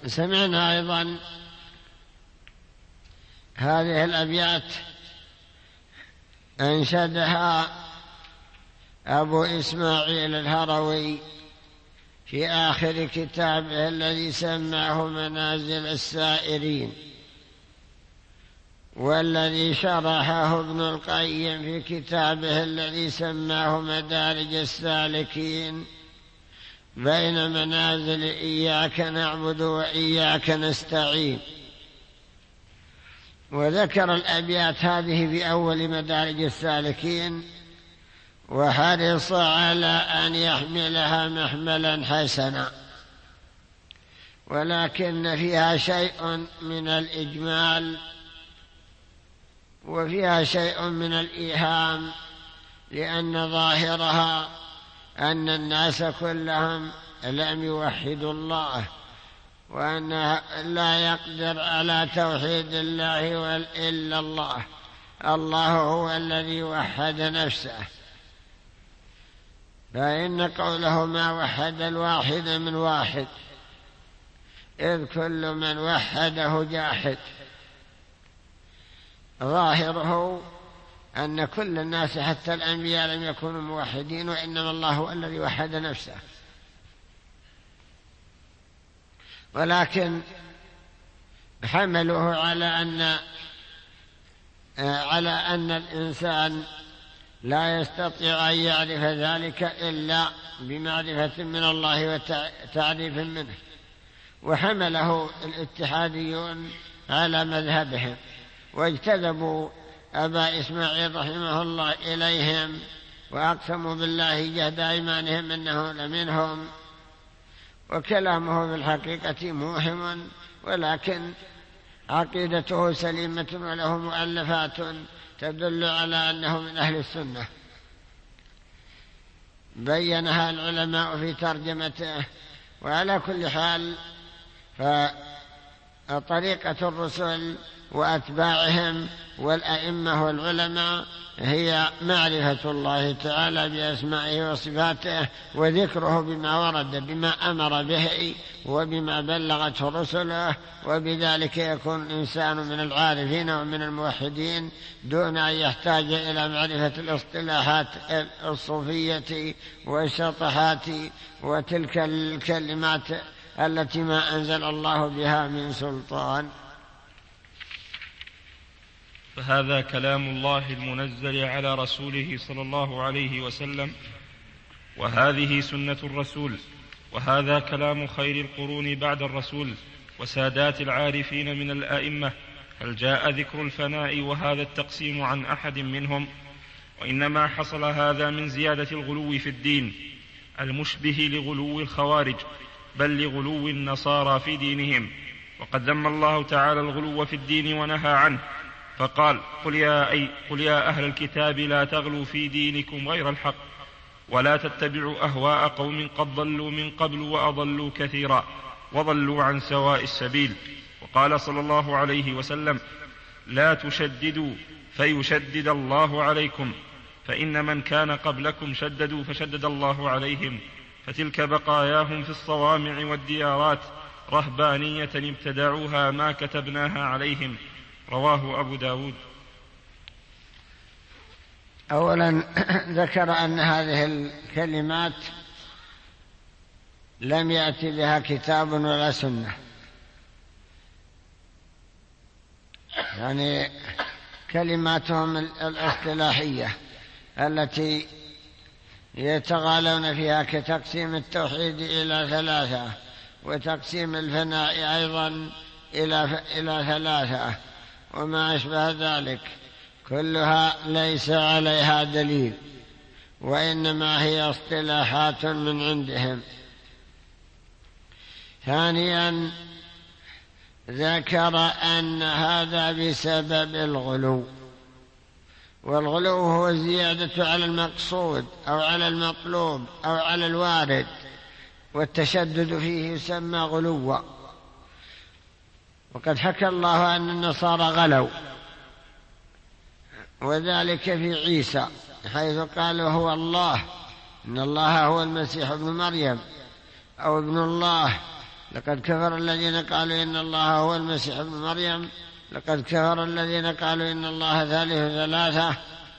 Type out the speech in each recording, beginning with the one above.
سمعنا أيضا هذه الأبيات أنشدها أبو إسماعيل الهروي في آخر كتابه الذي سماه منازل السائرين، والذي شرحه ابن القيم في كتابه الذي سماه مدارج السالكين بين منازل إياك نعبد وإياك نستعين. وذكر الأبيات هذه في أول مدارج السالكين، وحرص على أن يحملها محملا حسنا، ولكن فيها شيء من الإجمال وفيها شيء من الإيهام، لأن ظاهرها أن الناس كلهم لم يوحدوا الله، وأنه لا يقدر على توحيد الله إلا الله. الله هو الذي وحد نفسه، فإن قوله ما وحد الواحد من واحد، إذ كل من وحده جاحد. ظاهره أن كل الناس حتى الأنبياء لم يكونوا موحدين، وإنما الله هو الذي وحد نفسه. ولكن حملوه على أن الإنسان لا يستطيع أن يعرف ذلك إلا بمعرفة من الله وتعريف منه، وحمله الاتحاديون على مذهبهم، واجتذبوا أبا إسماعيل رحمه الله إليهم، وأقسموا بالله جهد أيمانهم أنه لمنهم. وكلامه في الحقيقة موهم، ولكن عقيدته سليمة، وله مؤلفات تدل على أنه من أهل السنة بينها العلماء في ترجمته. وعلى كل حال فطريقة الرسل وأتباعهم والأئمة والعلماء هي معرفة الله تعالى بأسمائه وصفاته، وذكره بما ورد، بما أمر به وبما بلغته رسله، وبذلك يكون الإنسان من العارفين ومن الموحدين دون أن يحتاج إلى معرفة الاصطلاحات الصوفية والشطحات وتلك الكلمات التي ما أنزل الله بها من سلطان. فهذا كلام الله المنزل على رسوله صلى الله عليه وسلم، وهذه سنة الرسول، وهذا كلام خير القرون بعد الرسول وسادات العارفين من الآئمة. هل جاء ذكر الفناء وهذا التقسيم عن أحد منهم؟ وإنما حصل هذا من زيادة الغلو في الدين المشبه لغلو الخوارج، بل لغلو النصارى في دينهم. وقد ذم الله تعالى الغلو في الدين ونهى عنه، فقال: قل يا أهل الكتاب لا تغلوا في دينكم غير الحق، ولا تتبعوا أهواء قوم قد ضلوا من قبل وأضلوا كثيرا وضلوا عن سواء السبيل. وقال صلى الله عليه وسلم: لا تشددوا فيشدد الله عليكم، فإن من كان قبلكم شددوا فشدد الله عليهم، فتلك بقاياهم في الصوامع والديارات رهبانية ابتدعوها ما كتبناها عليهم. رواه أبو داود. أولا ذكر أن هذه الكلمات لم يأتي بها كتاب ولا سنة، يعني كلماتهم الاصطلاحية التي يتغالون فيها، كتقسيم التوحيد إلى 3، وتقسيم الفناء أيضا إلى 3، وما أشبه ذلك، كلها ليس عليها دليل، وإنما هي اصطلاحات من عندهم. ثانيا ذكر أن هذا بسبب الغلو، والغلو هو الزيادة على المقصود أو على المطلوب أو على الوارد، والتشدد فيه يسمى غلوا. وقد حكى الله أن النصارى غلوا، وذلك في عيسى حيث قالوا هو الله، إن الله هو المسيح ابن مريم، أو ابن الله، لقد كفر الذين قالوا إن الله هو المسيح ابن مريم، لقد كفر الذين قالوا إن الله ثالث ثلاثة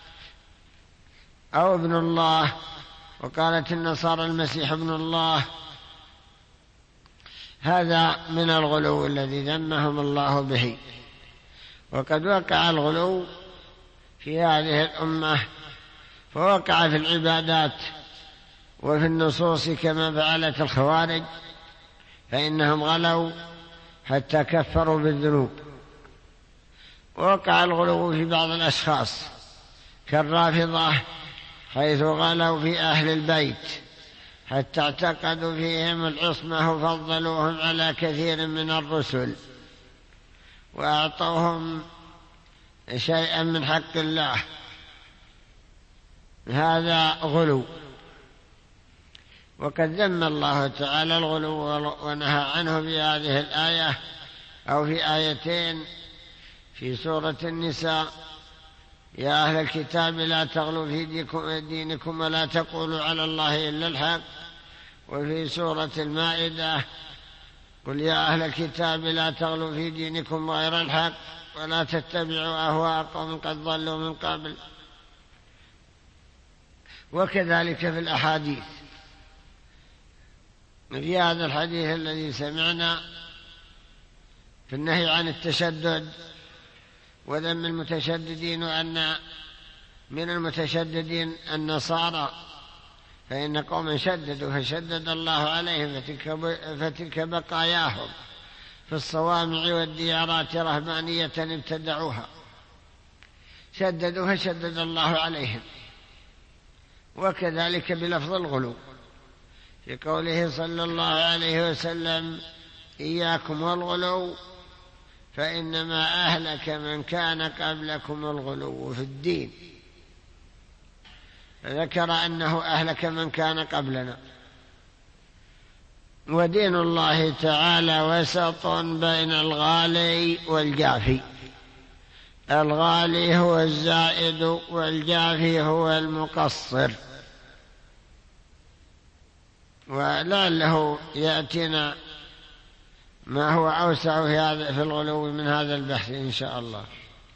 أو ابن الله، وقالت النصارى المسيح ابن الله. هذا من الغلو الذي ذمهم الله به. وقد وقع الغلو في هذه الأمة، فوقع في العبادات وفي النصوص كما فعلت الخوارج، فإنهم غلوا حتى كفروا بالذنوب. ووقع الغلو في بعض الأشخاص كالرافضة، حيث غلوا في أهل البيت حتى اعتقدوا فيهم العصمة وفضلوهم على كثير من الرسل وأعطوهم شيئا من حق الله. هذا غلو، وقد ذم الله تعالى الغلو ونهى عنه في هذه الآية أو في آيتين في سورة النساء: يا أهل الكتاب لا تغلوا في دينكم ولا تقولوا على الله إلا الحق. وفي سورة المائدة: قل يا أهل الكتاب لا تغلوا في دينكم غير الحق ولا تتبعوا أهواء قوم قد ضلوا من قبل. وكذلك في الأحاديث، في هذا الحديث الذي سمعنا في النهي عن التشدد وذم المتشددين، وأن من المتشددين النصارى، فإن قوما شددوا فشدد الله عليهم فتلك بقاياهم في الصوامع والديارات رهبانية ابتدعوها، شددوا فشدد الله عليهم. وكذلك بلفظ الغلو في قوله صلى الله عليه وسلم: إياكم والغلو فإنما أهلك من كان قبلكم الغلو في الدين. فذكر أنه أهلك من كان قبلنا. ودين الله تعالى وسط بين الغالي والجافي. الغالي هو الزائد والجافي هو المقصر. ولعله يأتينا ما هو أوسع في الغلو من هذا البحث إن شاء الله.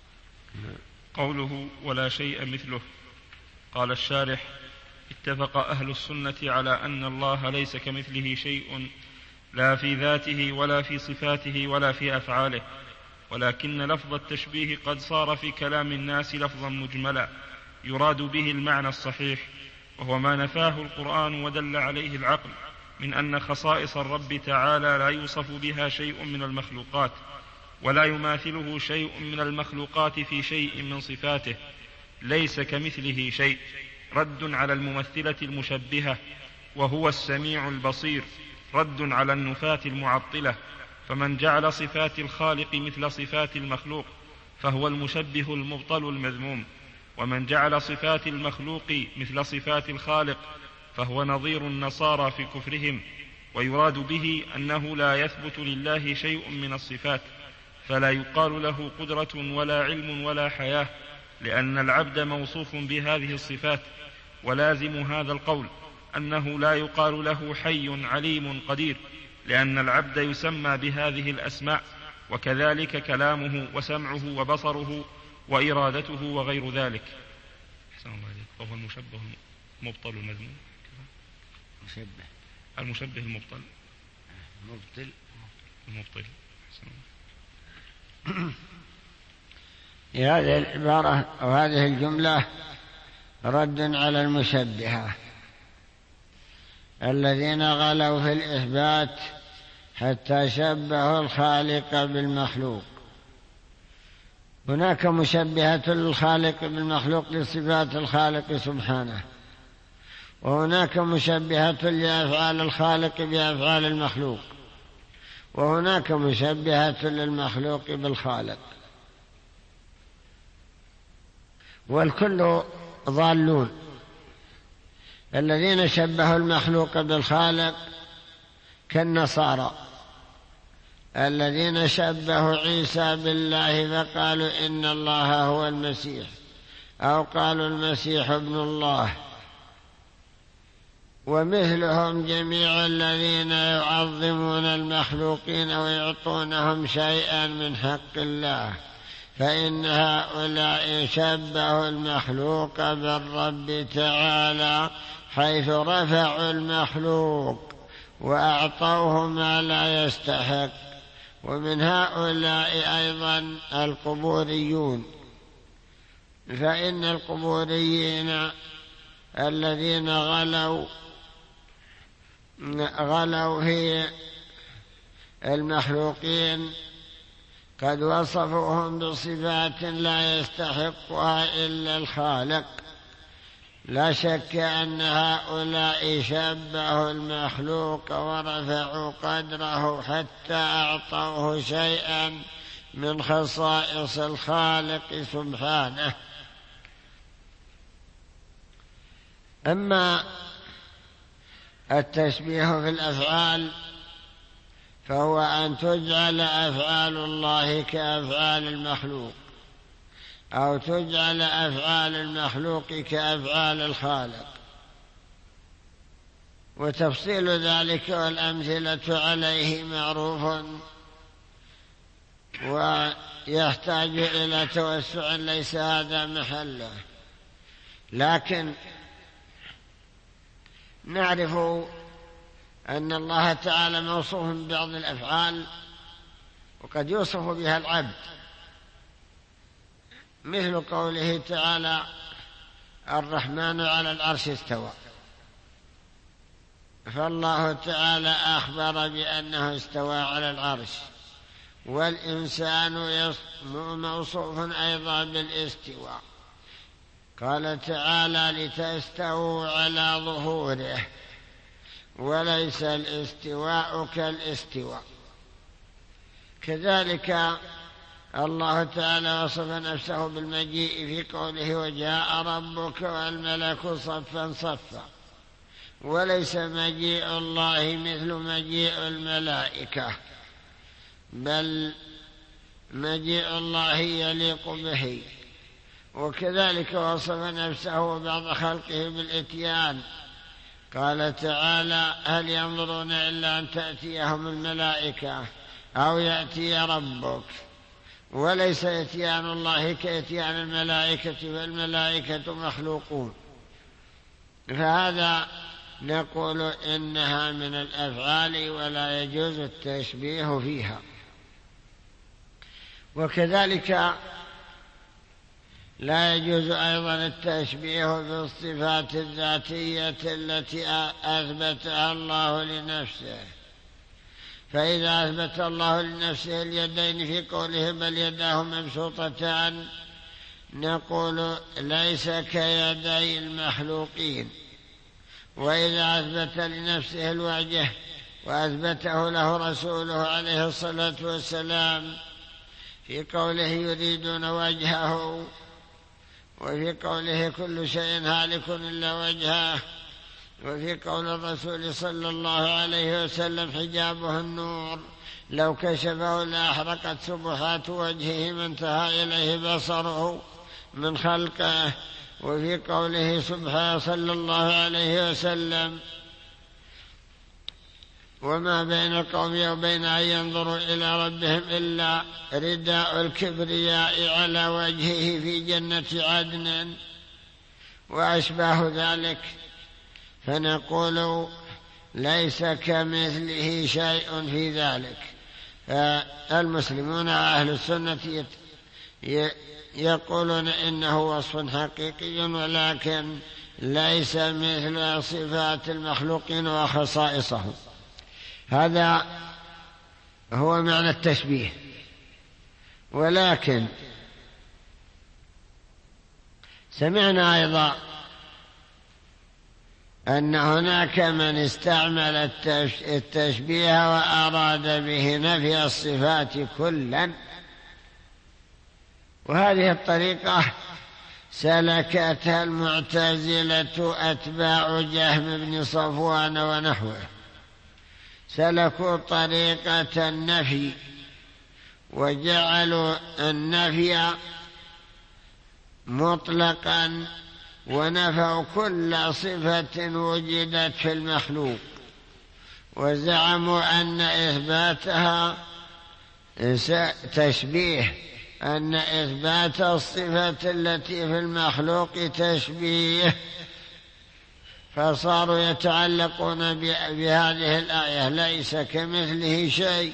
قوله ولا شيء مثله. قال الشارح: اتفق أهل السنة على أن الله ليس كمثله شيء، لا في ذاته ولا في صفاته ولا في أفعاله، ولكن لفظ التشبيه قد صار في كلام الناس لفظا مجملا يراد به المعنى الصحيح، وهو ما نفاه القرآن ودل عليه العقل من أن خصائص الرب تعالى لا يوصف بها شيء من المخلوقات، ولا يماثله شيء من المخلوقات في شيء من صفاته، ليس كمثله شيء، رد على الممثلة المشبهة، وهو السميع البصير، رد على النفاة المعطلة. فمن جعل صفات الخالق مثل صفات المخلوق فهو المشبه المبطل المذموم، ومن جعل صفات المخلوق مثل صفات الخالق فهو نظير النصارى في كفرهم. ويراد به أنه لا يثبت لله شيء من الصفات، فلا يقال له قدرة ولا علم ولا حياة، لأن العبد موصوف بهذه الصفات. ولازم هذا القول أنه لا يقال له حي عليم قدير، لأن العبد يسمى بهذه الأسماء، وكذلك كلامه وسمعه وبصره وإرادته وغير ذلك. أحسن الله عليك. وهو المشبه المبطل المذموم. المشبه المبطل المبطل. هذه العبارة أو هذه الجملة رد على المشبهة الذين غلوا في الإثبات حتى شبهوا الخالق بالمخلوق. هناك مشبهة للخالق بالمخلوق لصفات الخالق سبحانه، وهناك مشبهة لأفعال الخالق بأفعال المخلوق، وهناك مشبهة للمخلوق بالخالق، والكل ضالون. الذين شبهوا المخلوق بالخالق كالنصارى الذين شبهوا عيسى بالله فقالوا إن الله هو المسيح، أو قالوا المسيح ابن الله، ومثلهم جميع الذين يعظمون المخلوقين ويعطونهم شيئا من حق الله، فإن هؤلاء شبهوا المخلوق بالرب تعالى، حيث رفعوا المخلوق وأعطوه ما لا يستحق. ومن هؤلاء أيضا القبوريون، فإن القبوريين الذين غلوا في المخلوقين قد وصفوهم بصفات لا يستحقها إلا الخالق. لا شك أن هؤلاء شبهوا المخلوق ورفعوا قدره حتى أعطوه شيئا من خصائص الخالق سبحانه. أما التشبيه في الأفعال فهو أن تجعل أفعال الله كأفعال المخلوق، أو تجعل أفعال المخلوق كأفعال الخالق. وتفصيل ذلك والأمثلة عليه معروف ويحتاج إلى توسع ليس هذا محله، لكن نعرف أن الله تعالى موصوف ببعض الأفعال وقد يوصف بها العبد، مثل قوله تعالى: الرحمن على العرش استوى، فالله تعالى أخبر بأنه استوى على العرش، والإنسان موصوف أيضا بالاستواء. قال تعالى: لتستووا على ظهوره، وليس الاستواء كالاستواء. كذلك الله تعالى وصف نفسه بالمجيء في قوله: وجاء ربك والملك صفا صفا، وليس مجيء الله مثل مجيء الملائكة، بل مجيء الله يليق به. وكذلك وصف نفسه وبعض خلقه بالإتيان، قال تعالى: هل ينظرون إلا أن تأتيهم الملائكة أو يأتي ربك، وليس إتيان الله كإتيان الملائكة، فالملائكة مخلوقون. فهذا نقول إنها من الأفعال ولا يجوز التشبيه فيها. وكذلك لا يجوز أيضا التشبيه بالصفات الذاتية التي أثبتها الله لنفسه. فإذا أثبت الله لنفسه اليدين في قوله: بل يداه مبسوطتان، نقول ليس كيدي المخلوقين. وإذا أثبت لنفسه الوجه وأثبته له رسوله عليه الصلاة والسلام في قوله: يريدون وجهه، وفي قوله: كل شيء هالك إلا وجهه، وفي قول الرسول صلى الله عليه وسلم: حجابه النور، لو كشفه لأحرقت سبحات وجهه ما انتهى إليه بصره من خلقه. وفي قوله سبحانه صلى الله عليه وسلم: وما بين القوم وبين أن ينظروا إلى ربهم إلا رداء الكبرياء على وجهه في جنة عدن، وأشباه ذلك. فنقول ليس كمثله شيء في ذلك. المسلمون أهل السنة يقولون إنه وصف حقيقي، ولكن ليس مثل صفات المخلوقين وخصائصهم. هذا هو معنى التشبيه. ولكن سمعنا أيضا أن هناك من استعمل التشبيه وأراد به نفي الصفات كلا، وهذه الطريقة سلكتها المعتزلة أتباع جهم بن صفوان ونحوه. سلكوا طريقة النفي وجعلوا النفي مطلقا ونفوا كل صفة وجدت في المخلوق، وزعموا أن إثباتها تشبيه، أن إثبات الصفة التي في المخلوق تشبيه، فصاروا يتعلقون بهذه الآية ليس كمثله شيء،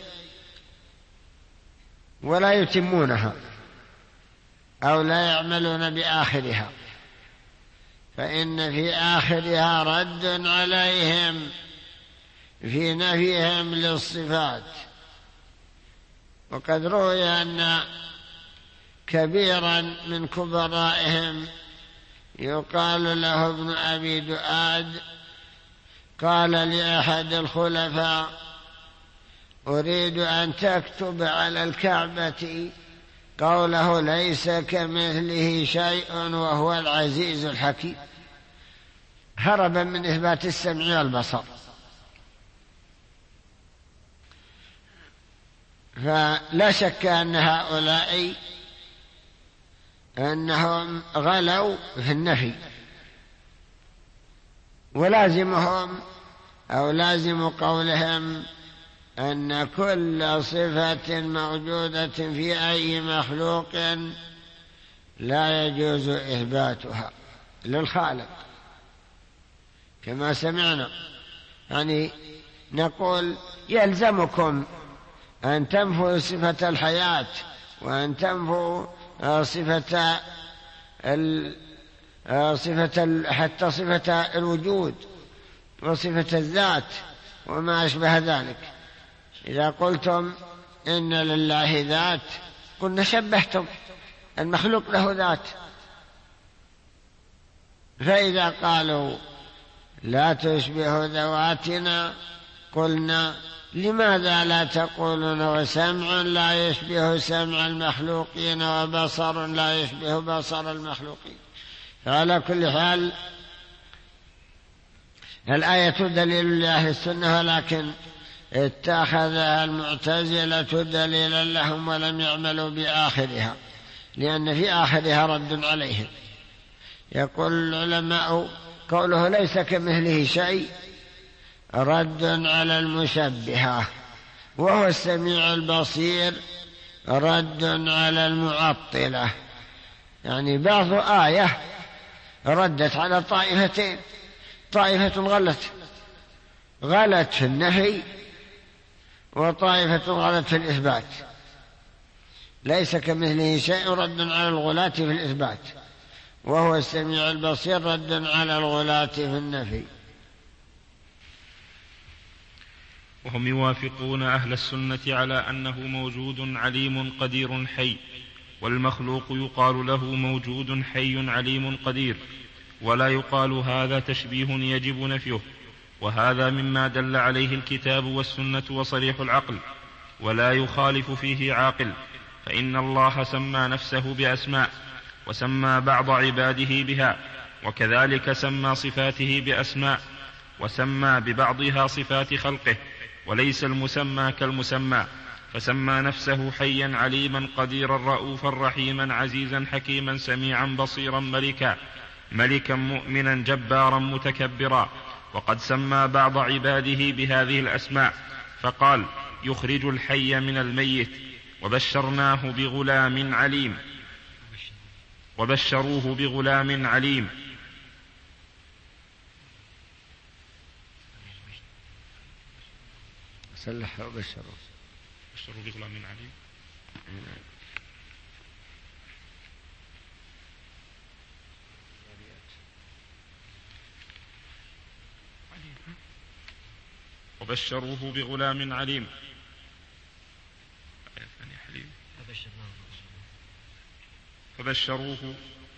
ولا يتمونها أو لا يعملون بآخرها، فإن في آخرها رد عليهم في نفيهم للصفات. وقد روي أن كبيرا من كبرائهم يقال له ابن أبي دؤاد قال لأحد الخلفاء: أريد أن تكتب على الكعبة قوله ليس كمثله شيء وهو العزيز الحكيم، هربا من إثبات السمع والبصر. فلا شك أن هؤلاء أنهم غلوا في النفي، ولازمهم أو لازم قولهم أن كل صفة موجودة في أي مخلوق لا يجوز إثباتها للخالق، كما سمعنا. يعني نقول حيلزمكم أن تنفوا صفة الحياة، وأن تنفوا حتى صفة الوجود وصفة الذات وما أشبه ذلك. إذا قلتم إن لله ذات قلنا شبهتم المخلوق له ذات، فإذا قالوا لا تشبه ذواتنا قلنا لماذا لا تقولون وسمع لا يشبه سمع المخلوقين وبصر لا يشبه بصر المخلوقين؟ فعلى كل حال الآية دليل لأهل السنة، ولكن اتخذها المعتزلة دليلا لهم ولم يعملوا بآخرها، لأن في آخرها رد عليهم. يقول العلماء قوله ليس كمثله شيء رد على المشبهة، وهو السميع البصير رد على المعطلة. يعني بعض آية ردت على طائفتين، طائفة غلت في النفي، وطائفة غلت في الإثبات. ليس كمثله شيء رد على الغلاة في الإثبات، وهو السميع البصير رد على الغلاة في النفي. وهم يوافقون أهل السنة على أنه موجود عليم قدير حي، والمخلوق يقال له موجود حي عليم قدير، ولا يقال هذا تشبيه يجب نفيه، وهذا مما دل عليه الكتاب والسنة وصريح العقل، ولا يخالف فيه عاقل، فإن الله سمى نفسه بأسماء، وسمى بعض عباده بها، وكذلك سمى صفاته بأسماء، وسمى ببعضها صفات خلقه، وليس المسمى كالمسمى، فسمى نفسه حيا عليما قديرا رؤوفا رحيما عزيزا حكيما سميعا بصيرا ملكا مؤمنا جبارا متكبرا. وقد سمى بعض عباده بهذه الأسماء فقال: يخرج الحي من الميت، وبشروه بغلام عليم. سلح وبشروا بغلام عليم. وبشروه بغلام عليم. فبشروه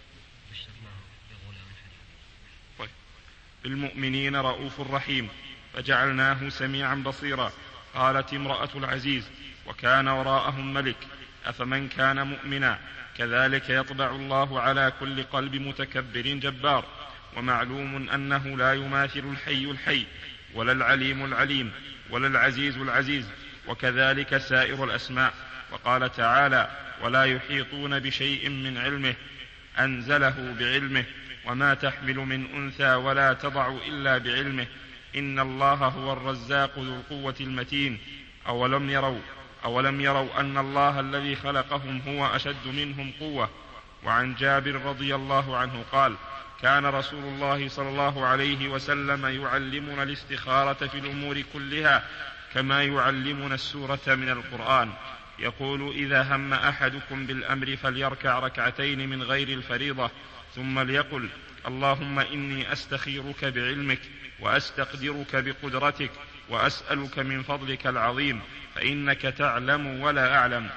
بالمؤمنين رؤوف رحيم، فجعلناه سميعا بصيرا. قالت امرأة العزيز: وكان وراءهم ملك، أفمن كان مؤمنا كذلك يطبع الله على كل قلب متكبر جبار. ومعلوم أنه لا يماثل الحي ولا العليم العليم ولا العزيز العزيز، وكذلك سائر الأسماء. وقال تعالى: ولا يحيطون بشيء من علمه، أنزله بعلمه، وما تحمل من أنثى ولا تضع إلا بعلمه، إن الله هو الرزاق ذو القوة المتين. أولم يروا أن الله الذي خلقهم هو أشد منهم قوة. وعن جابر رضي الله عنه قال: كان رسول الله صلى الله عليه وسلم يعلمنا الاستخارة في الأمور كلها كما يعلمنا السورة من القرآن. يقول: إذا هم أحدكم بالأمر فليركع ركعتين من غير الفريضة، ثم ليقل: اللهم إني أستخيرك بعلمك وأستقدرك بقدرتك وأسألك من فضلك العظيم، فإنك تعلم ولا أعلم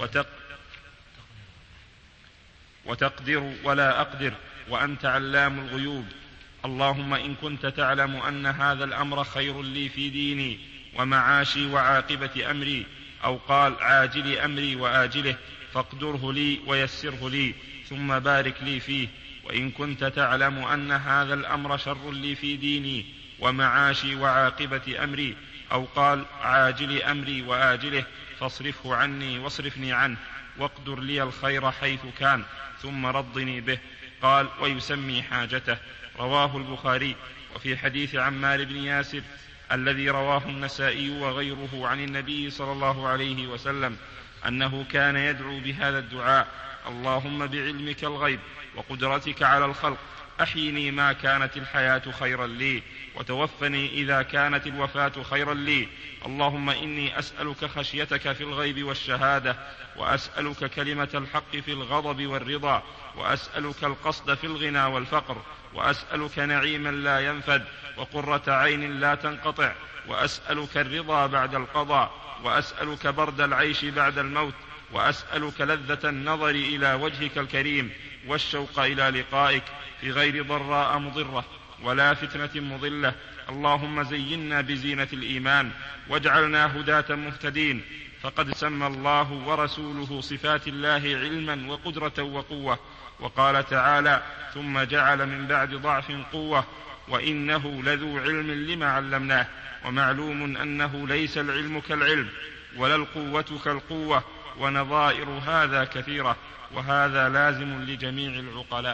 وتقدر ولا أقدر، وأنت علام الغيوب. اللهم إن كنت تعلم أن هذا الأمر خير لي في ديني ومعاشي وعاقبة أمري، أو قال عاجل أمري وآجله، فاقدره لي ويسره لي، ثم بارك لي فيه. وإن كنت تعلم أن هذا الأمر شر لي في ديني ومعاشي وعاقبة أمري، أو قال عاجل أمري وآجله، فاصرفه عني واصرفني عنه، واقدر لي الخير حيث كان، ثم رضني به. قال: ويسمي حاجته. رواه البخاري. وفي حديث عمار بن ياسر الذي رواه النسائي وغيره عن النبي صلى الله عليه وسلم أنه كان يدعو بهذا الدعاء: اللهم بعلمك الغيب وقدرتك على الخلق أحيني ما كانت الحياة خيرا لي، وتوفني إذا كانت الوفاة خيرا لي. اللهم إني أسألك خشيتك في الغيب والشهادة، وأسألك كلمة الحق في الغضب والرضا، وأسألك القصد في الغنى والفقر، وأسألك نعيما لا ينفد وقرة عين لا تنقطع، وأسألك الرضا بعد القضاء، وأسألك برد العيش بعد الموت، وأسألك لذة النظر إلى وجهك الكريم والشوق إلى لقائك في غير ضراء مضرة ولا فتنة مضلة. اللهم زينا بزينة الإيمان واجعلنا هداة مهتدين. فقد سمى الله ورسوله صفات الله علما وقدرة وقوة، وقال تعالى: ثم جعل من بعد ضعف قوة وإنه لذو علم لما علمناه. ومعلوم أنه ليس العلم كالعلم ولا القوة كالقوة، ونظائر هذا كثيرة، وهذا لازم لجميع العقلاء.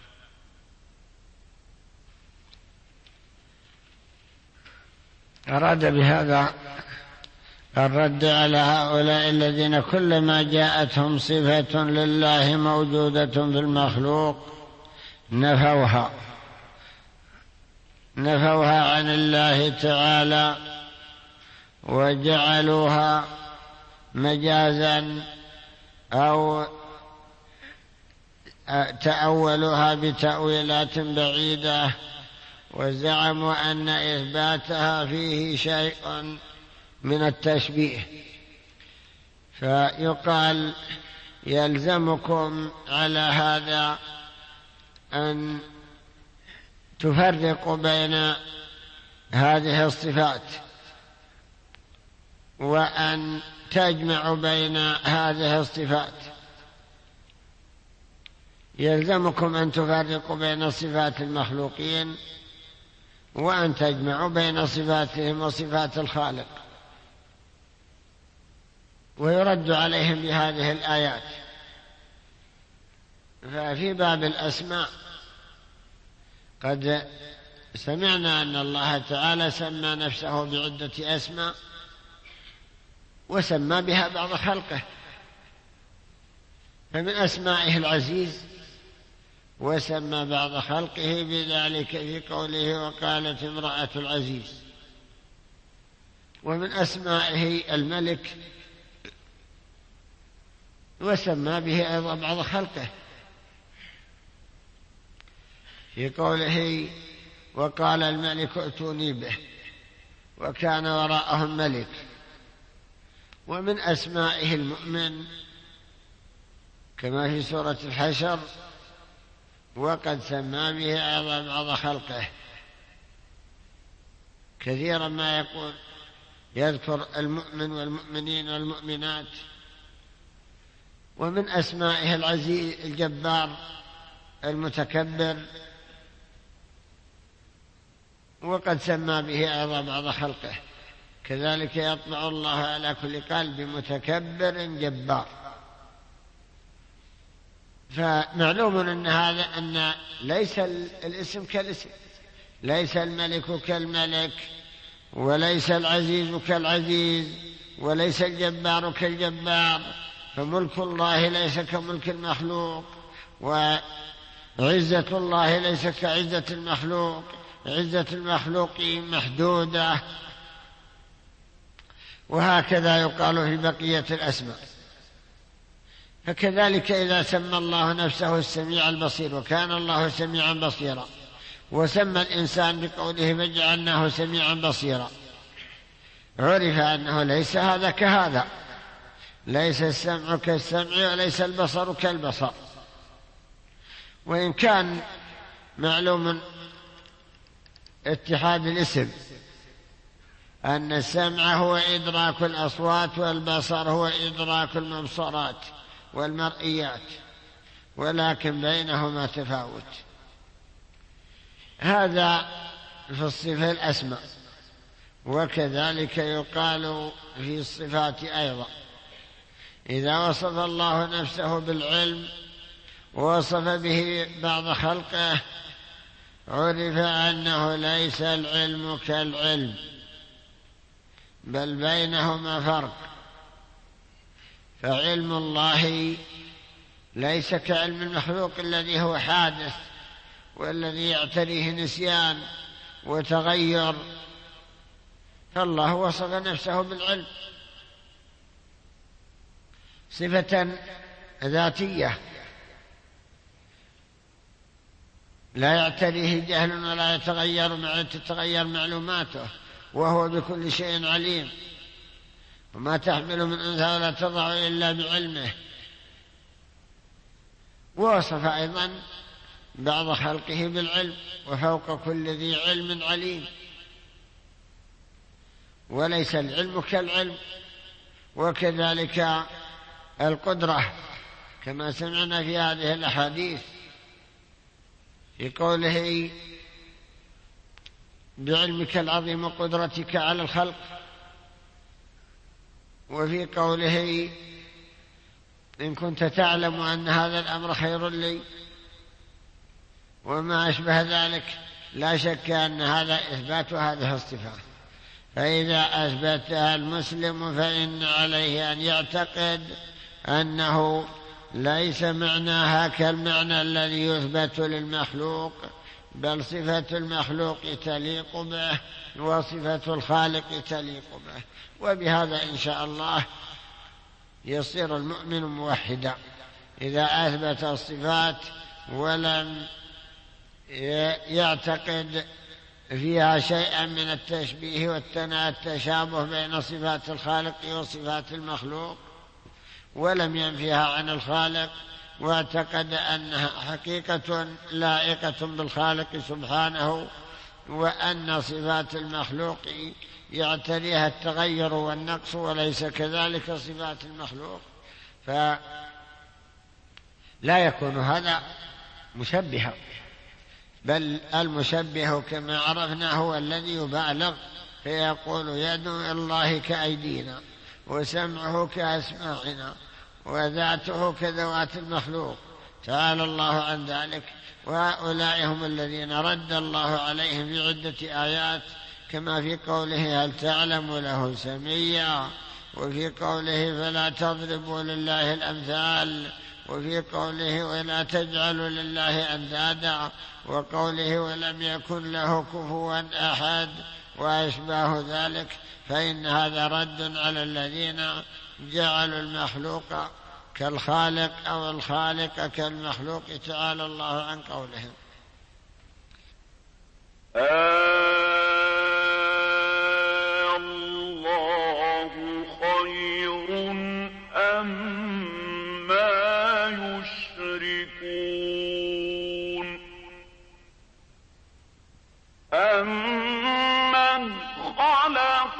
أراد بهذا الرد على هؤلاء الذين كلما جاءتهم صفة لله موجودة في المخلوق نفوها عن الله تعالى، وجعلوها مجازا أو تأولها بتأويلات بعيدة، وزعموا أن إثباتها فيه شيء من التشبيه. فيقال: يلزمكم على هذا أن تفرقوا بين هذه الصفات، وأن تجمعوا بين هذه الصفات. يلزمكم أن تفرقوا بين صفات المخلوقين، وأن تجمعوا بين صفاتهم وصفات الخالق. ويرد عليهم بهذه الآيات. ففي باب الأسماء قد سمعنا أن الله تعالى سمى نفسه بعدة أسماء، وسمى بها بعض خلقه. فمن أسمائه العزيز، وسمى بعض خلقه بذلك في قوله: وقالت امرأة العزيز. ومن أسمائه الملك، وسمى به أيضا بعض خلقه في قوله: وقال الملك ائتوني به، وكان وراءهم ملك. ومن أسمائه المؤمن كما في سورة الحشر: وقد سمى به أيضا بعض خلقه. كثيرا ما يذكر المؤمن والمؤمنين والمؤمنات. ومن أسمائه العزيز الجبار المتكبر، وقد سمى به أيضا بعض خلقه. كذلك يطبع الله على كل قلب متكبر جبار. فمعلوم أن ليس الاسم كالاسم، ليس الملك كالملك، وليس العزيز كالعزيز، وليس الجبار كالجبار، فملك الله ليس كملك المخلوق، وعزة الله ليس كعزة المخلوق، عزة المخلوق محدودة. وهكذا يقال في بقية الأسماء. فكذلك إذا سمى الله نفسه السميع البصير، وكان الله سميعا بصيرا، وسمى الإنسان بقوله فجعلناه سميعا بصيرا، عرف أنه ليس هذا كهذا، ليس السمع كالسمع، وليس البصر كالبصر. وإن كان معلوم اتحاد الاسم، أن السمع هو إدراك الأصوات، والبصر هو إدراك المبصرات والمرئيات، ولكن بينهما تفاوت. هذا في الصفة الأسماء. وكذلك يقال في الصفات أيضا، إذا وصف الله نفسه بالعلم ووصف به بعض خلقه، عرف أنه ليس العلم كالعلم، بل بينهما فرق. فعلم الله ليس كعلم المخلوق الذي هو حادث، والذي يعتريه نسيان وتغير، فالله وصف نفسه بالعلم صفة ذاتية لا يعتريه جهل ولا تتغير معلوماته، وهو بكل شيء عليم، وما تحمل من أنثى ولا تضع إلا بعلمه. ووصف أيضا بعض خلقه بالعلم، وفوق كل ذي علم عليم، وليس العلم كالعلم. وكذلك القدرة، كما سمعنا في هذه الأحاديث في قوله بعلمك العظيم وقدرتك على الخلق، وفي قوله إن كنت تعلم أن هذا الأمر خير لي، وما أشبه ذلك. لا شك أن هذا إثبات هذه الصفات. فإذا أثبتها المسلم فإن عليه أن يعتقد أنه ليس معناها كالمعنى الذي يثبت للمخلوق، بل صفة المخلوق تليق به، وصفة الخالق تليق به. وبهذا إن شاء الله يصير المؤمن موحدا، إذا أثبت الصفات ولم يعتقد فيها شيئا من التشبيه والتشابه بين صفات الخالق وصفات المخلوق، ولم ينفيها عن الخالق، واعتقد أنها حقيقة لائقة بالخالق سبحانه، وأن صفات المخلوق يعتريها التغير والنقص وليس كذلك صفات المخلوق، فلا يكون هذا مشبها، بل المشبه كما عرفنا هو الذي يبالغ فيقول يد الله كأيدينا، وسمعه كأسماعنا، وذاته كذوات المخلوق، تعالى الله عن ذلك. وهؤلاء هم الذين رد الله عليهم في عدة آيات، كما في قوله هل تعلم له سميا، وفي قوله فلا تضربوا لله الأمثال، وفي قوله ولا تجعلوا لله أندادا، وقوله ولم يكن له كفوا أحد، وأشباه ذلك. فإن هذا رد على الذين جعلوا المخلوق كالخالق أو الخالق كالمخلوق، تعالى الله عن قولهم. الله خير أما يشركون أمن خلق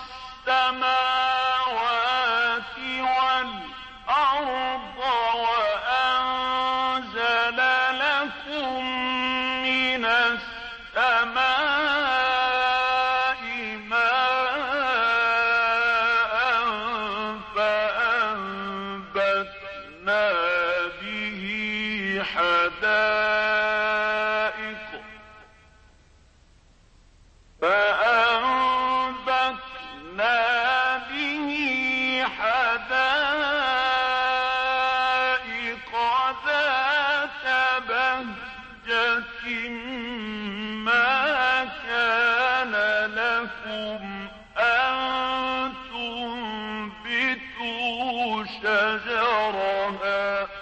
السماوات والأرض وأنزل لكم من السماء ما كان لكم أن تنبتوا شجرها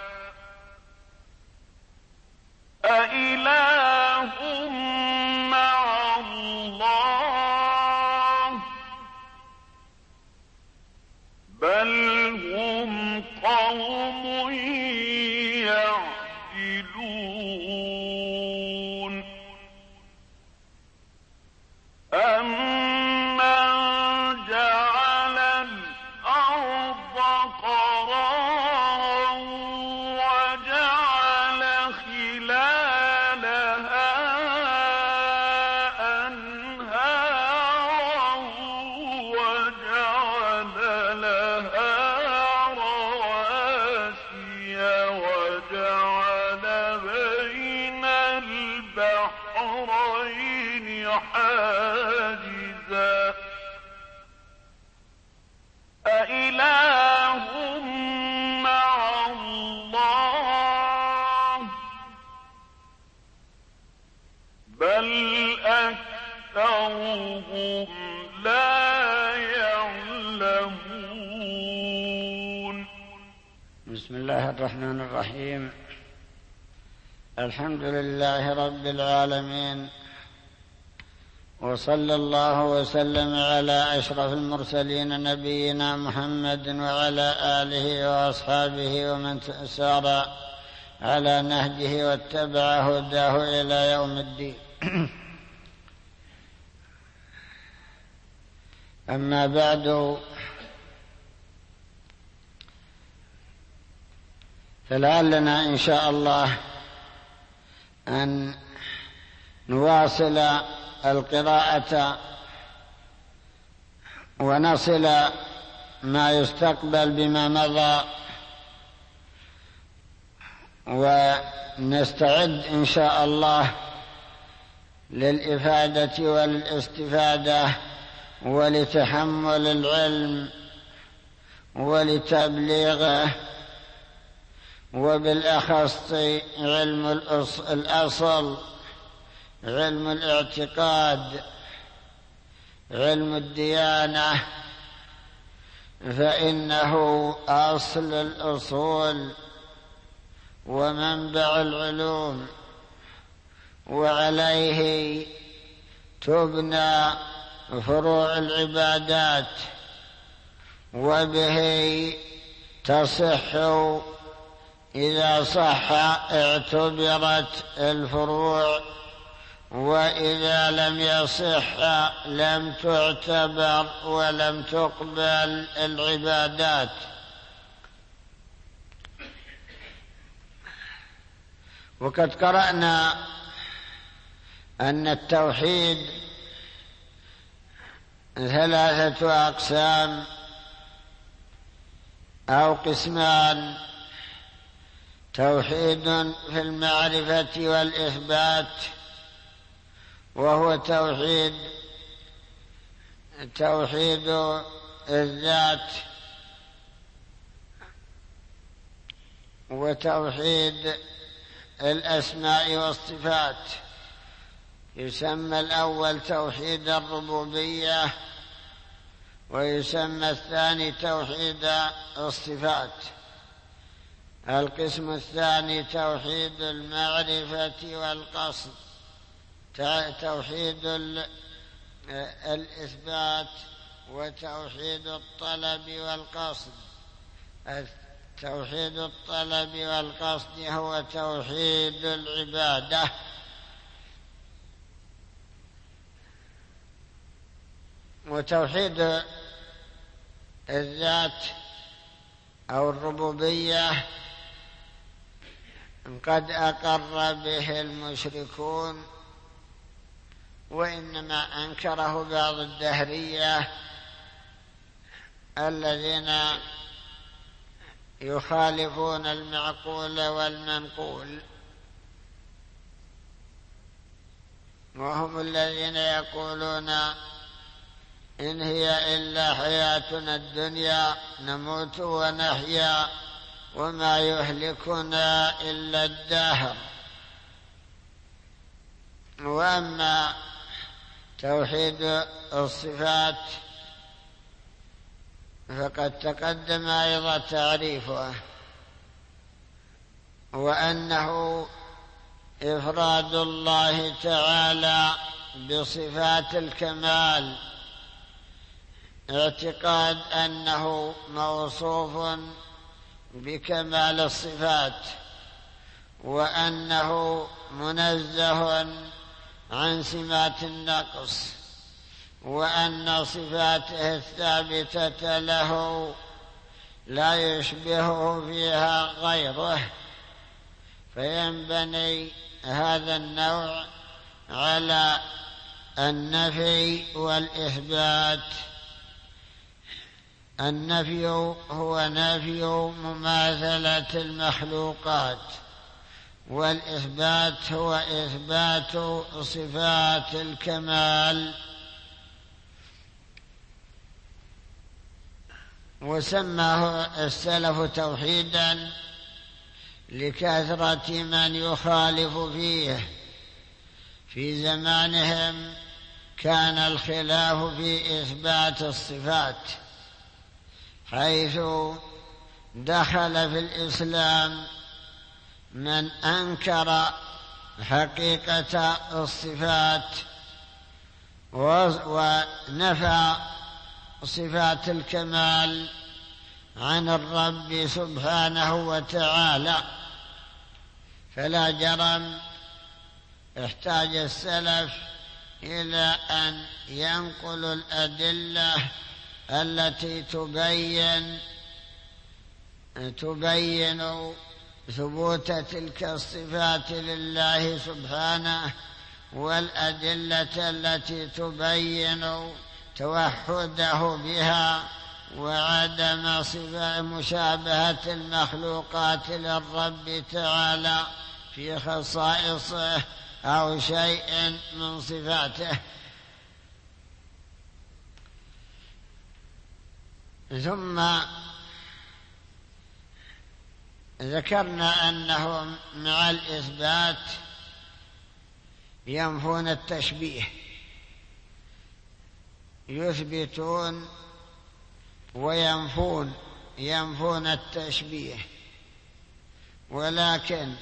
أإله مع الله بل هم قوم يعدلون أمن جعل الأرض قرارا وجعل خلالها أنهارا وجعل لها رواسي وجعل بين البحرين حاجزا أإله مع الله بل أكثرهم لا يعلمون. بسم الله الرحمن الرحيم. الحمد لله رب العالمين، وصلى الله وسلم على أشرف المرسلين نبينا محمد وعلى آله وأصحابه ومن سار على نهجه واتبع هداه إلى يوم الدين. أما بعد، فلعلنا إن شاء الله أن نواصل القراءة ونصل ما يستقبل بما مضى، ونستعد إن شاء الله للإفادة وللاستفادة ولتحمل العلم ولتبليغه، وبالأخص علم الأصل، علم الاعتقاد، علم الديانة، فإنه أصل الأصول ومنبع العلوم، وعليه تبنى فروع العبادات، وبه تصح إذا صح اعتبرت الفروع، وإذا لم يصح لم تعتبر ولم تقبل العبادات. وقد قرأنا أن التوحيد 3 أقسام أو قسمان: توحيد في المعرفة والإثبات، وهو توحيد الذات، وتوحيد الأسماء والصفات. يسمى الأول توحيد الربوبية، ويسمى الثاني توحيد الصفات. القسم الثاني توحيد المعرفة والقصد، توحيد الإثبات، وتوحيد الطلب والقصد. توحيد الطلب والقصد هو توحيد العبادة، وتوحيد الذات أو الربوبية قد أقر به المشركون، وإنما أنكره بعض الدهرية الذين يخالفون المعقول والمنقول، وهم الذين يقولون إن هي إلا حياتنا الدنيا نموت ونحيا وما يهلكنا إلا الدهر. وأما توحيد الصفات فقد تقدم أيضا تعريفه، وأنه إفراد الله تعالى بصفات الكمال، اعتقاد أنه موصوف بكمال الصفات، وأنه منزه عن سمات النقص، وأن صفاته الثابتة له لا يشبهه فيها غيره، فينبني هذا النوع على النفي والإثبات. النفي هو نفي مماثلة المخلوقات، والإثبات هو إثبات صفات الكمال. وسماه السلف توحيدا لكثرة من يخالف فيه. في زمانهم كان الخلاف في إثبات الصفات، حيث دخل في الإسلام من أنكر حقيقة الصفات ونفى صفات الكمال عن الرب سبحانه وتعالى. فلا جرم احتاج السلف إلى أن ينقلوا الأدلة التي تبين ثبوت تلك الصفات لله سبحانه، والأدلة التي تبين توحده بها وعدم مشابهة المخلوقات للرب تعالى في خصائصه أو شيء من صفاته. ثم ذكرنا أنهم مع الإثبات ينفون التشبيه، يثبتون وينفون التشبيه، ولكن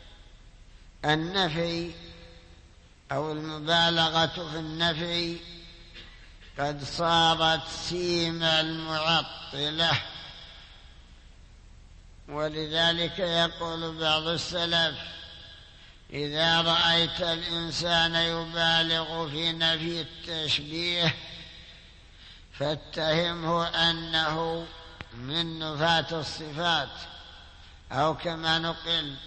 النفي أو المبالغة في النفي قد صارت سيم المعطلة. ولذلك يقول بعض السلف: إذا رأيت الإنسان يبالغ في نفي التشبيه فاتهمه أنه من نفاة الصفات، أو كما نقل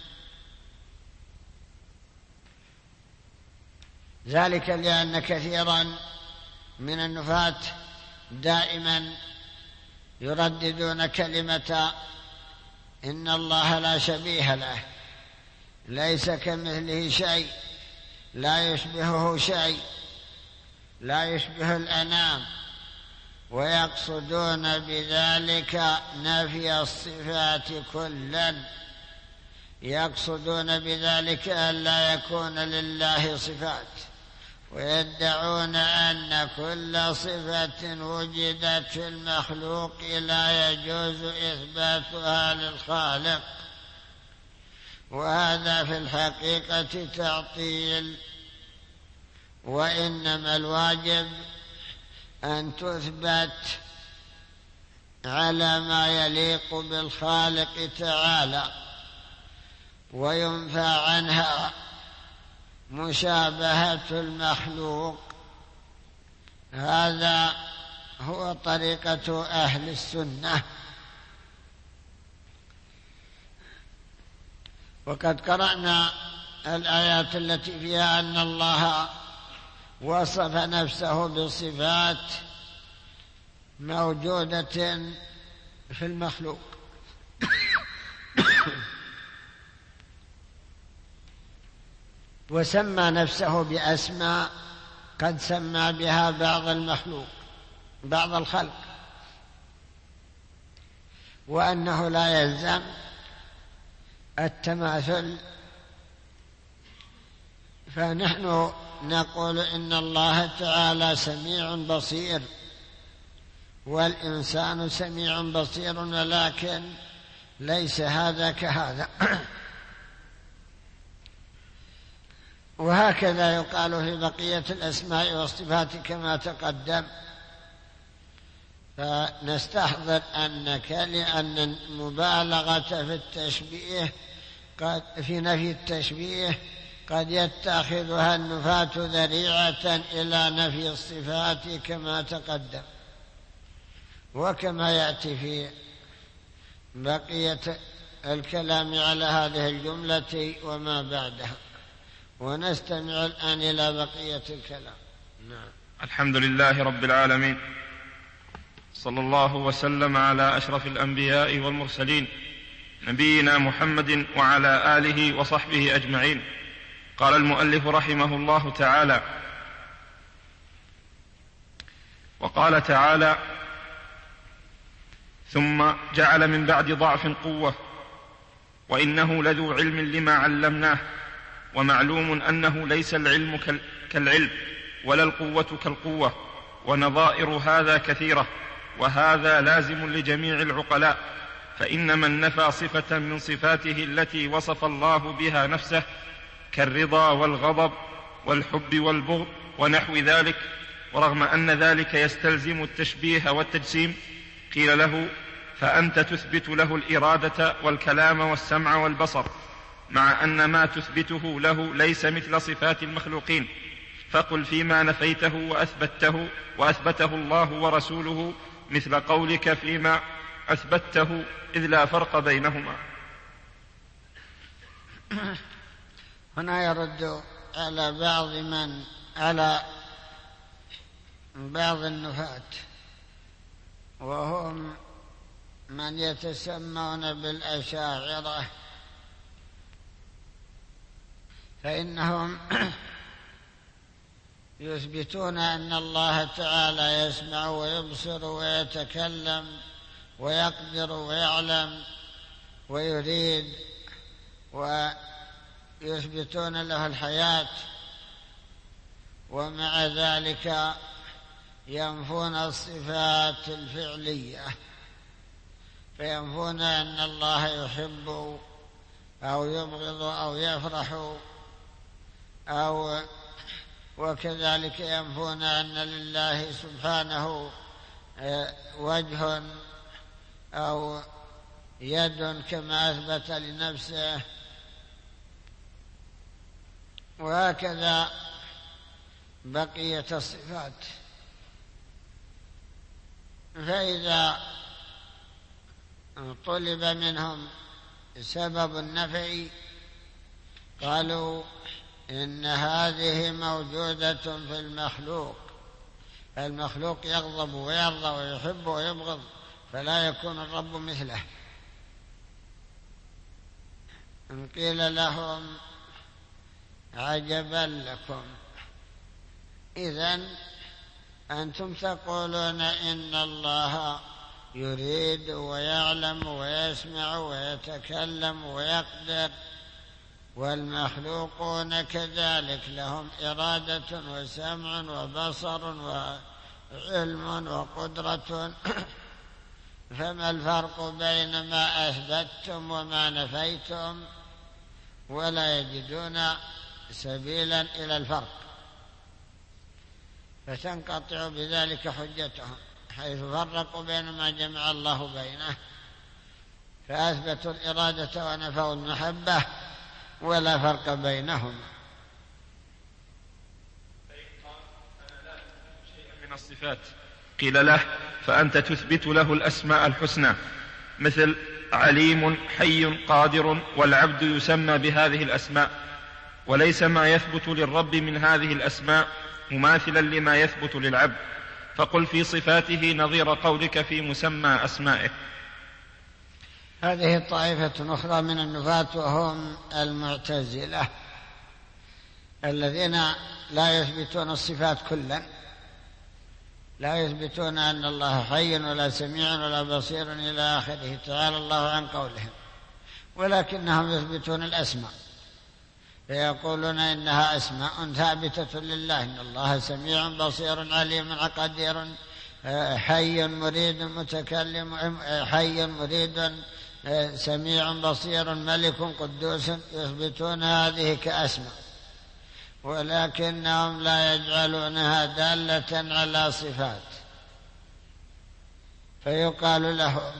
ذلك لأن كثيرا من النفاة دائما يرددون كلمة إن الله لا شبيه له، ليس كمثله شيء، لا يشبهه شيء، لا يشبه الأنام، ويقصدون بذلك نفي الصفات كلا، يقصدون بذلك أن لا يكون لله صفات، ويدعون أن كل صفة وجدت في المخلوق لا يجوز إثباتها للخالق، وهذا في الحقيقة تعطيل. وإنما الواجب أن تثبت على ما يليق بالخالق تعالى، وينفى عنها مشابهة المخلوق. هذا هو طريقة أهل السنة. وقد قرأنا الآيات التي فيها أن الله وصف نفسه بصفات موجودة في المخلوق وسمى نفسه بأسماء قد سمى بها بعض الخلق، وأنه لا يلزم التماثل فنحن نقول إن الله تعالى سميع بصير، والإنسان سميع بصير، ولكن ليس هذا كهذا. وهكذا يقال في بقية الأسماء والصفات كما تقدم. فنستحضر أن المبالغة في التشبيه في نفي التشبيه قد يتخذها النفاة ذريعة إلى نفي الصفات كما تقدم، وكما يأتي في بقية الكلام على هذه الجملة وما بعدها. ونستمع الآن إلى بقية الكلام. نعم. الحمد لله رب العالمين، صلى الله وسلم على أشرف الأنبياء والمرسلين نبينا محمد وعلى آله وصحبه أجمعين. قال المؤلف رحمه الله تعالى: وقال تعالى: ثم جعل من بعد ضعف قوة وإنه لذو علم لما علمناه. ومعلوم أنه ليس العلم كالعلم ولا القوة كالقوة، ونظائر هذا كثيرة، وهذا لازم لجميع العقلاء. فإن من نفى صفة من صفاته التي وصف الله بها نفسه كالرضا والغضب والحب والبغض ونحو ذلك، ورغم أن ذلك يستلزم التشبيه والتجسيم، قيل له: فأنت تثبت له الإرادة والكلام والسمع والبصر، مع أن ما تثبته له ليس مثل صفات المخلوقين. فقل فيما نفيته وأثبته الله ورسوله مثل قولك فيما أثبته، إذ لا فرق بينهما. هنا يرد على بعض النفاة، وهم من يتسمون بالأشاعرة، فإنهم يثبتون أن الله تعالى يسمع ويبصر ويتكلم ويقدر ويعلم ويريد، ويثبتون له الحياة، ومع ذلك ينفون الصفات الفعلية، فينفون أن الله يحب أو يبغض أو يفرح، وكذلك ينفون أن لله سبحانه وجه أو يد كما أثبت لنفسه. وهكذا بقية الصفات. فإذا طلب منهم سبب النفي قالوا إن هذه موجودة في المخلوق يغضب ويرضى ويحب ويبغض، فلا يكون الرب مثله. إن قيل لهم: عجبا لكم، إذن أنتم تقولون إن الله يريد ويعلم ويسمع ويتكلم ويقدر، والمخلوقون كذلك لهم إرادة وسمع وبصر وعلم وقدرة، فما الفرق بين ما أثبتتم وما نفيتم؟ ولا يجدون سبيلا إلى الفرق، فتنقطع بذلك حجتهم، حيث فرقوا بين ما جمع الله بينه، فأثبتوا الإرادة ونفوا المحبة، ولا فرق بينهما. من الصفات قيل له: فأنت تثبت له الأسماء الحسنى، مثل عليم حي قادر، والعبد يسمى بهذه الأسماء، وليس ما يثبت للرب من هذه الأسماء مماثلا لما يثبت للعبد. فقل في صفاته نظير قولك في مسمى أسمائه. هذه طائفة أخرى من النفاة، وهم المعتزلة، الذين لا يثبتون الصفات كلا، لا يثبتون أن الله حي ولا سميع ولا بصير إلى آخره، تعالى الله عن قولهم، ولكنهم يثبتون الأسماء، فيقولون إنها أسماء ثابتة لله، إن الله سميع بصير عليم قدير حي مريد متكلم، حي مريد سميع بصير ملك قدوس، يثبتون هذه كأسماء، ولكنهم لا يجعلونها دالة على صفات. فيقال لهم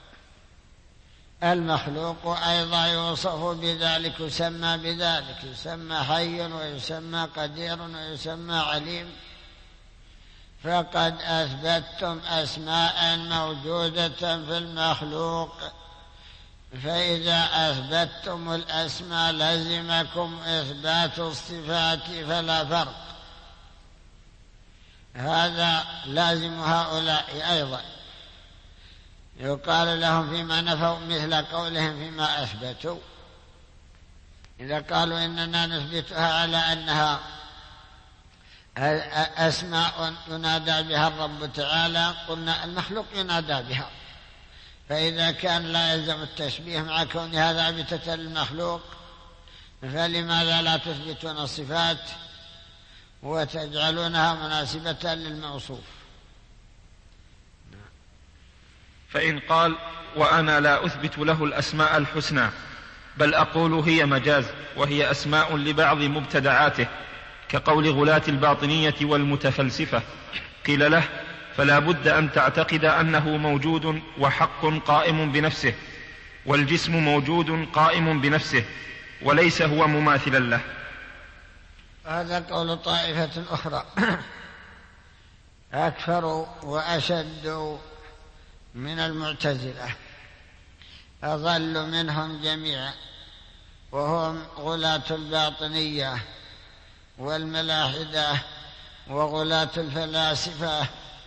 المخلوق أيضا يوصف بذلك، يسمى بذلك، يسمى حي ويسمى قدير ويسمى عليم، فقد أثبتتم أسماء موجودة في المخلوق، فإذا أثبتتم الأسماء لزمكم إثبات الصفات فلا فرق. هذا لازم هؤلاء أيضا. يقال لهم فيما نفوا مثل قولهم فيما أثبتوا، إذا قالوا إننا نثبتها على أنها أسماء ينادى بها الرب تعالى، قلنا المخلوق ينادى بها، فإذا كان لا يلزم التشبيه مع كونها ثابتة للمخلوق، فلماذا لا تثبتون الصفات وتجعلونها مناسبة للموصوف؟ فإن قال وأنا لا أثبت له الأسماء الحسنى بل أقول هي مجاز وهي أسماء لبعض مبتدعاته كقول غلاة الباطنية والمتفلسفة، قيل له فلا بد أن تعتقد أنه موجود وحق قائم بنفسه، والجسم موجود قائم بنفسه وليس هو مماثلا له. هذا قول طائفة أخرى أكثر وأشد من المعتزلة، أضل منهم جميعا، وهم غلاة الباطنية والملاحدة وغلاة الفلاسفة،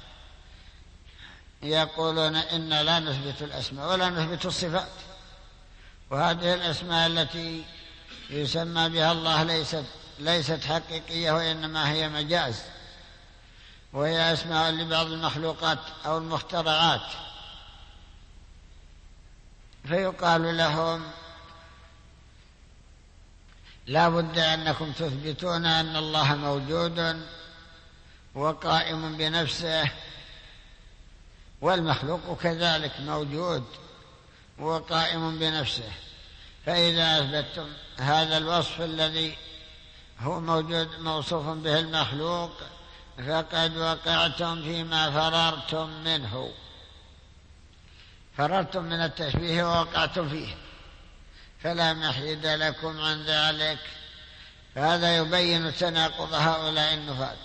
يقولون إن لا نثبت الأسماء ولا نثبت الصفات، وهذه الأسماء التي يسمى بها الله ليست حقيقية وإنما هي مجاز، وهي أسماء لبعض المخلوقات أو المخترعات. فيقال لهم لا بد أنكم تثبتون أن الله موجود وقائم بنفسه، والمخلوق كذلك موجود وقائم بنفسه، فإذا أثبتتم هذا الوصف الذي هو موجود موصوف به المخلوق فقد وقعتم فيما فررتم منه، فررتم من التشبيه ووقعتم فيه، فلا محيد لكم عن ذلك. فهذا يبين تناقض هؤلاء النفاة.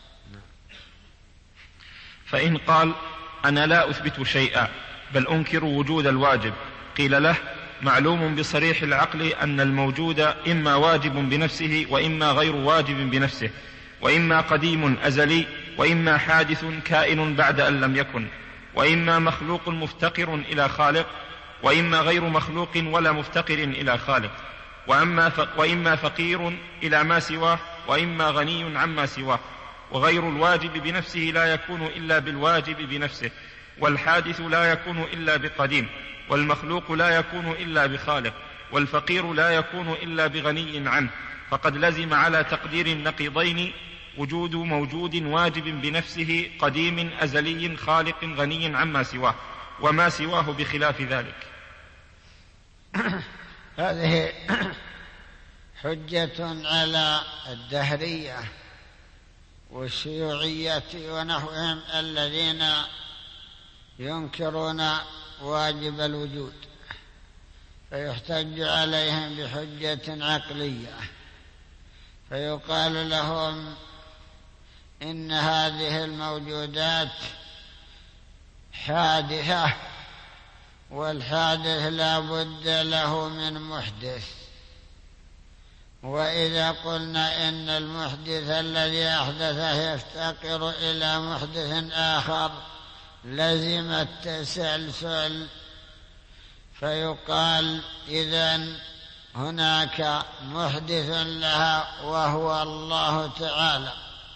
فإن قال أنا لا أثبت شيئا بل أنكر وجود الواجب، قيل له معلوم بصريح العقل أن الموجود إما واجب بنفسه وإما غير واجب بنفسه، وإما قديم أزلي وإما حادث كائن بعد أن لم يكن، وإما مخلوق مفتقر إلى خالق وإما غير مخلوق ولا مفتقر إلى خالق، وإما فقير إلى ما سواه وإما غني عما سواه، وغير الواجب بنفسه لا يكون إلا بالواجب بنفسه، والحادث لا يكون إلا بقديم، والمخلوق لا يكون إلا بخالق، والفقير لا يكون إلا بغني عنه، فقد لزم على تقدير النقيضين وجود موجود واجب بنفسه قديم أزلي خالق غني عما سواه، وما سواه بخلاف ذلك. هذه حجة على الدهرية والشيوعية ونحوهم الذين ينكرون واجب الوجود، فيحتج عليهم بحجة عقلية، فيقال لهم إن هذه الموجودات حادثة، والحادث لا بد له من محدث، وإذا قلنا إن المحدث الذي أحدثه يفتقر إلى محدث آخر لزم التسلسل، فيقال إذن هناك محدث لها وهو الله تعالى.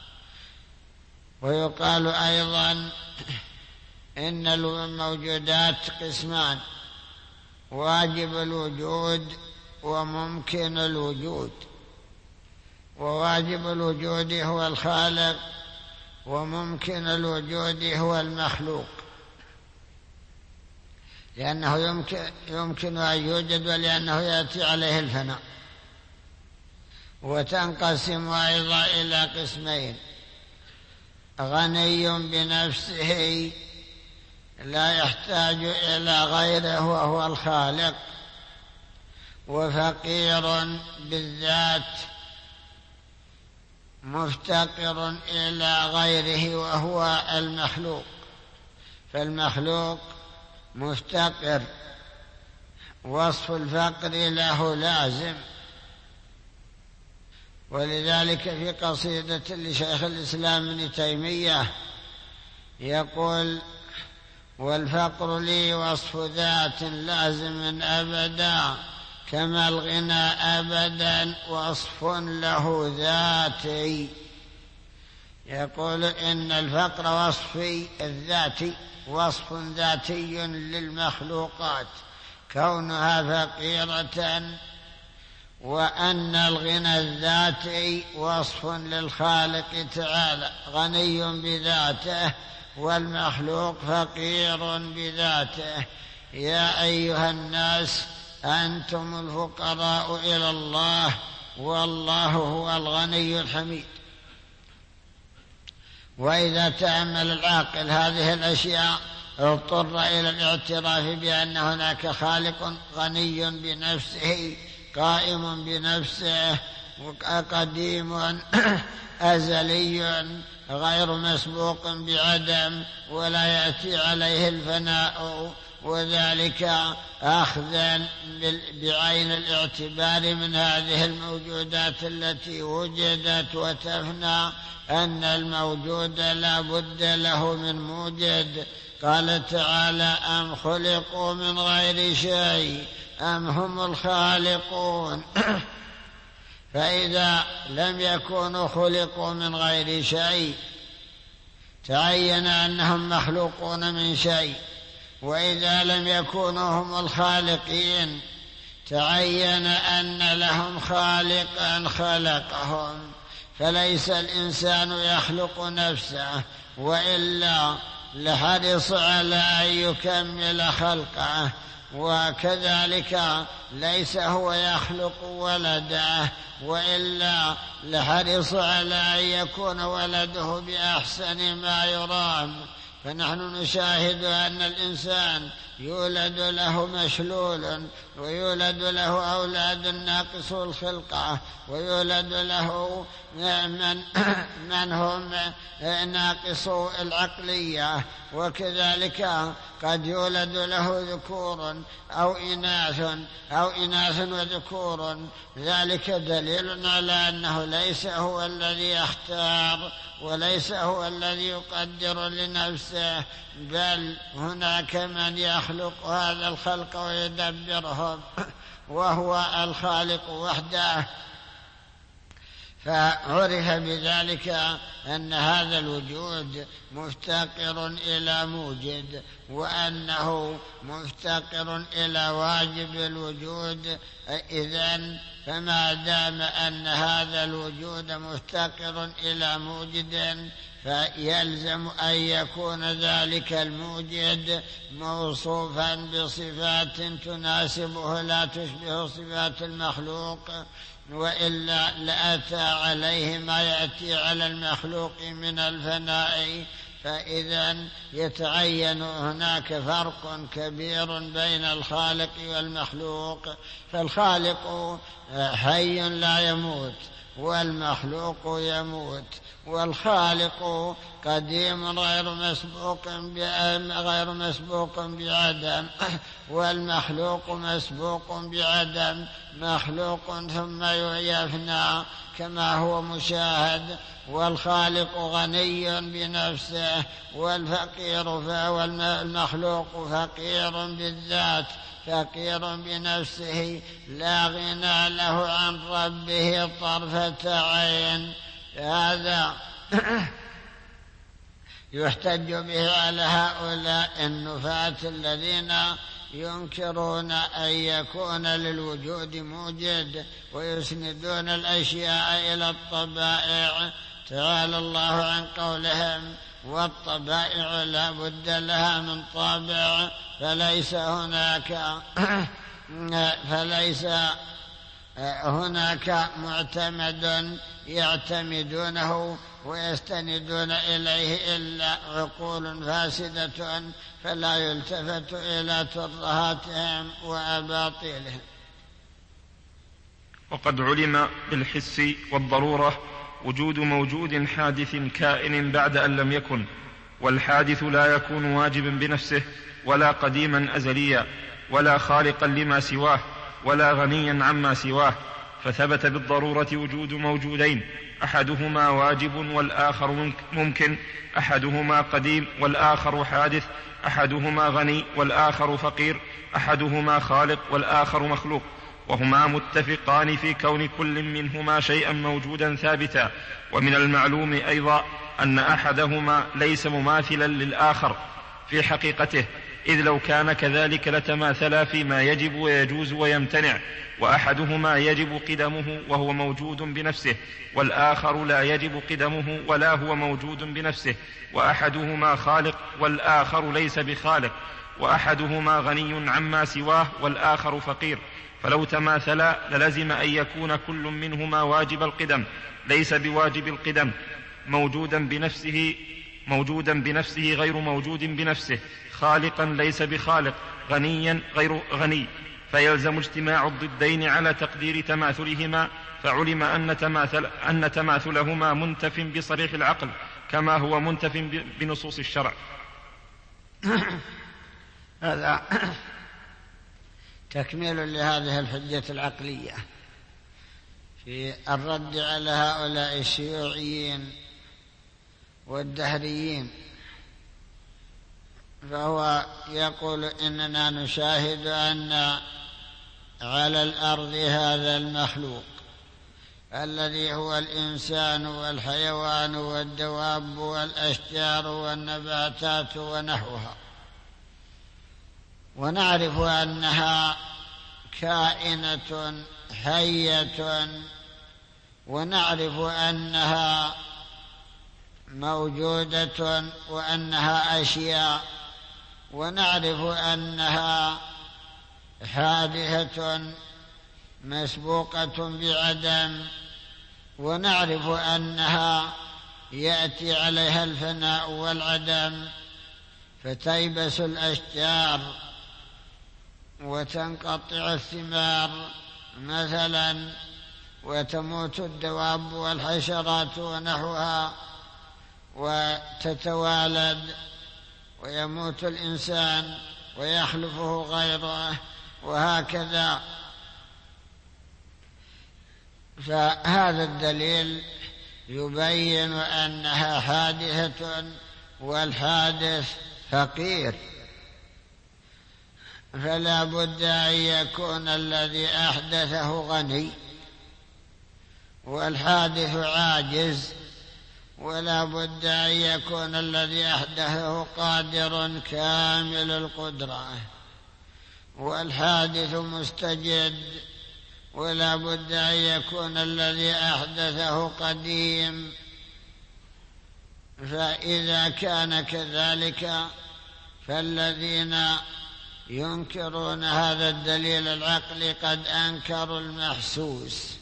ويقال أيضا إن الموجودات قسمان: واجب الوجود وممكن الوجود. وواجب الوجود هو الخالق، وممكن الوجود هو المخلوق، لأنه يمكن أن يوجد ولأنه يأتي عليه الفناء. وتنقسم أيضا إلى قسمين: غني بنفسه لا يحتاج إلى غيره وهو الخالق، وفقير بالذات مفتقر إلى غيره وهو المخلوق. فالمخلوق مفتقر، وصف الفقر له لازم. ولذلك في قصيدة لشيخ الإسلام ابن تيمية يقول: والفقر لي وصف ذات لازم أبدا، كما الغنى أبدا وصف له ذاتي. يقول إن الفقر وصفي الذاتي، وصف ذاتي للمخلوقات كونها فقيرة، وأن الغنى الذاتي وصف للخالق تعالى غني بذاته، والمخلوق فقير بذاته. يا أيها الناس أنتم الفقراء إلى الله، والله هو الغني الحميد. وإذا تأمل العاقل هذه الأشياء اضطر إلى الاعتراف بأن هناك خالق غني بنفسه، قائم بنفسه، قديم أزلي غير مسبوق بعدم، ولا يأتي عليه الفناء، وذلك أخذا بعين الاعتبار من هذه الموجودات التي وجدت وتفنى أن الموجود لا بد له من موجد. قال تعالى: أم خلقوا من غير شيء أم هم الخالقون. فإذا لم يكونوا خلقوا من غير شيء تعين أنهم مخلوقون من شيء، وإذا لم يكونوا هم الخالقين تعين أن لهم خالقا خلقهم. فليس الإنسان يخلق نفسه، وإلا لحرص على أن يكمل خلقه، وكذلك ليس هو يخلق ولده، وإلا لحرص على أن يكون ولده بأحسن ما يرام. فنحن نشاهد أن الإنسان يولد له مشلول، ويولد له أولاد ناقصو الخلقة، ويولد له من هم ناقصو العقلية، وكذلك قد يولد له ذكور أو إناث وذكور. ذلك دليل على أنه ليس هو الذي يختار، وليس هو الذي يقدر لنفسه، بل هناك من يخلق هذا الخلق ويدبرهم، وهو الخالق وحده. فعرف بذلك أن هذا الوجود مفتقر إلى موجد، وأنه مفتقر إلى واجب الوجود. إذن فما دام أن هذا الوجود مفتقر إلى موجد، فيلزم أن يكون ذلك الموجد موصوفا بصفات تناسبه لا تشبه صفات المخلوق، وإلا لأتى عليه ما يأتي على المخلوق من الفناء. فإذا يتعين هناك فرق كبير بين الخالق والمخلوق. فالخالق حي لا يموت، والمخلوق يموت. والخالق قديم غير مسبوق بعدم، والمخلوق مسبوق بعدم، مخلوق ثم يفنى كما هو مشاهد. والخالق غني بنفسه، والمخلوق فقير بالذات، فقير بنفسه، لا غنى له عن ربه طرفة عين. هذا يحتج به على هؤلاء النفاة الذين ينكرون أن يكون للوجود موجد ويسندون الأشياء إلى الطبائع. تعالى الله عن قولهم: والطبائع لا بد لها من طابع، فليس هناك معتمد يعتمدونه ويستندون إليه إلا عقول فاسدة، فلا يلتفت إلى ترهاتهم وأباطيلهم. وقد علم بالحس والضرورة وجود موجود حادث كائن بعد أن لم يكن، والحادث لا يكون واجبا بنفسه ولا قديما أزليا ولا خالقا لما سواه ولا غنيا عما سواه، فثبت بالضرورة وجود موجودين، أحدهما واجب والآخر ممكن، أحدهما قديم والآخر حادث، أحدهما غني والآخر فقير، أحدهما خالق والآخر مخلوق، وهما متفقان في كون كل منهما شيئا موجودا ثابتا. ومن المعلوم أيضا أن أحدهما ليس مماثلا للآخر في حقيقته، إذ لو كان كذلك لتماثلا فيما يجب ويجوز ويمتنع، وأحدهما يجب قدمه وهو موجود بنفسه، والآخر لا يجب قدمه ولا هو موجود بنفسه، وأحدهما خالق والآخر ليس بخالق، وأحدهما غني عما سواه والآخر فقير، فلو تماثلا للزم أن يكون كل منهما واجب القدم ليس بواجب القدم، موجودا بنفسه غير موجود بنفسه، خالقا ليس بخالق، غنيا غير غني، فيلزم اجتماع الضدين على تقدير تماثلهما، فعلم أن تماثلهما منتف بصريح العقل كما هو منتف بنصوص الشرع. هذا تكميل لهذه الحجة العقلية في الرد على هؤلاء الشيوعيين والدهريين. فهو يقول: إننا نشاهد أن على الأرض هذا المخلوق الذي هو الإنسان والحيوان والدواب والأشجار والنباتات ونحوها، ونعرف أنها كائنة حية، ونعرف أنها موجودة وأنها أشياء، ونعرف أنها حادثة مسبوقة بعدم، ونعرف أنها يأتي عليها الفناء والعدم، فتيبس الأشجار وتنقطع الثمار مثلا، وتموت الدواب والحشرات ونحوها، وتتوالد، ويموت الإنسان ويخلفه غيره، وهكذا. فهذا الدليل يبين أنها حادثة، والحادث فقير، فلا بد أن يكون الذي أحدثه غني، والحادث عاجز، ولا بد أن يكون الذي أحدثه قادر كامل القدرة، والحادث مستجد، ولا بد أن يكون الذي أحدثه قديم. فإذا كان كذلك فالذين ينكرون هذا الدليل العقلي قد أنكروا المحسوس.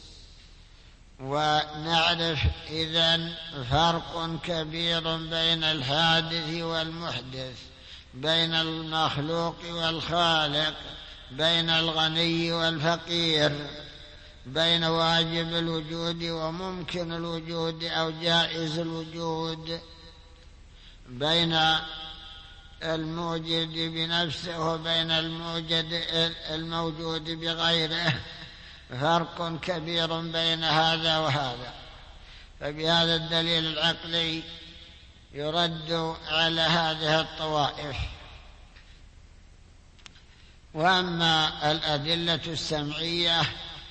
ونعرف إذن فرق كبير بين الحادث والمحدث، بين المخلوق والخالق، بين الغني والفقير، بين واجب الوجود وممكن الوجود أو جائز الوجود، بين الموجد بنفسه وبين الموجود بغيره، فرق كبير بين هذا وهذا. فبهذا الدليل العقلي يرد على هذه الطوائف. وأما الأدلة السمعية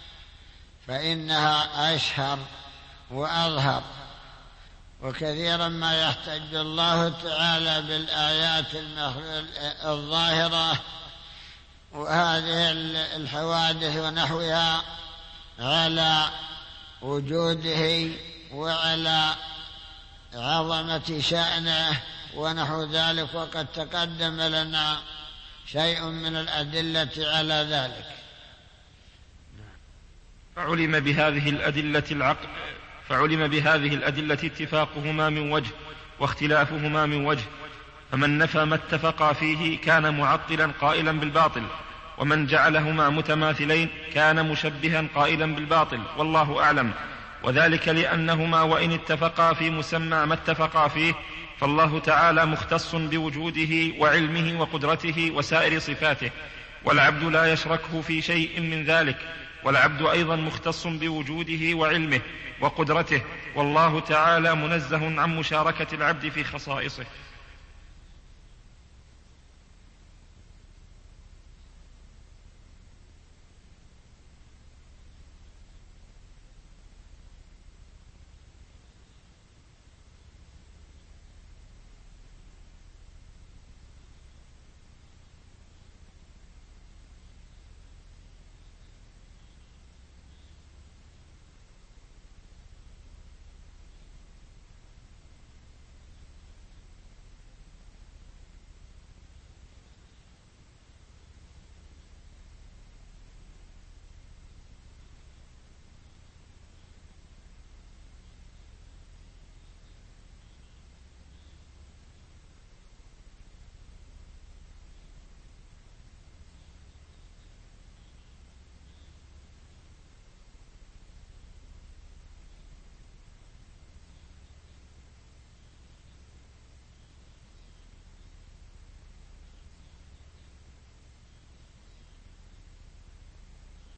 فإنها أشهر وأظهر، وكثيرا ما يحتج الله تعالى بالآيات الظاهرة وهذه الحوادث ونحوها على وجوده وعلى عظمة شأنه ونحو ذلك، وقد تقدم لنا شيء من الأدلة على ذلك. فعلم بهذه الأدلة اتفاقهما من وجه واختلافهما من وجه، فمن نفى ما اتفقا فيه كان معطلا قائلا بالباطل، ومن جعلهما متماثلين كان مشبها قائلا بالباطل، والله أعلم. وذلك لأنهما وإن اتفقا في مسمى ما اتفقا فيه، فالله تعالى مختص بوجوده وعلمه وقدرته وسائر صفاته، والعبد لا يشركه في شيء من ذلك، والعبد أيضا مختص بوجوده وعلمه وقدرته، والله تعالى منزه عن مشاركة العبد في خصائصه.